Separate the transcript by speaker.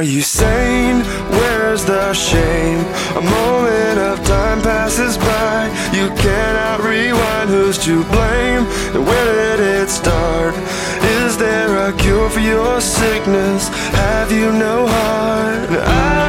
Speaker 1: Are you sane? Where's the shame? A moment of time passes by. You cannot rewind. Who's to blame? And where did it start? Is there a cure for your sickness? Have you no heart?